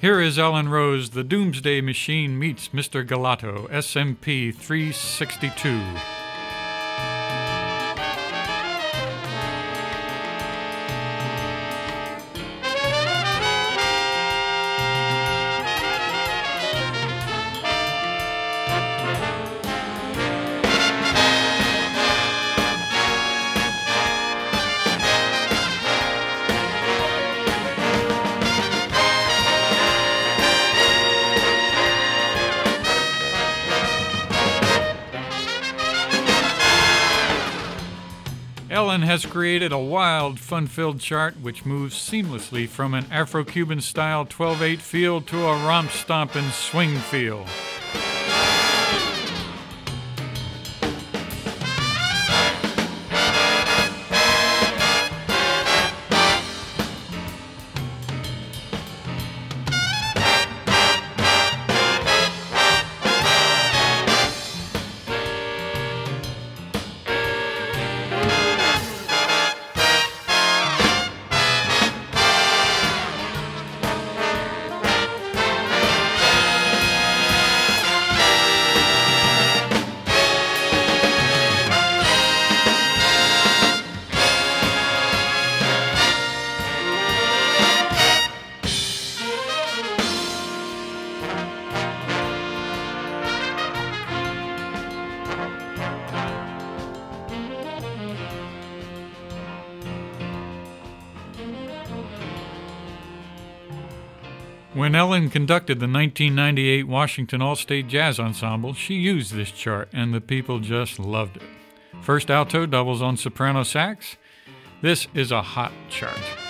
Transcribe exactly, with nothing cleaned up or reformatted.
Here is Ellen Rose, The Doomsday Machine meets Mister Galato, S M P three sixty-two. Ellen has created a wild, fun-filled chart which moves seamlessly from an Afro-Cuban style twelve eight feel to a romp-stomping swing feel. When Ellen conducted the nineteen ninety-eight Washington All-State Jazz Ensemble, she used this chart, and the people just loved it. First alto doubles on soprano sax. This is a hot chart.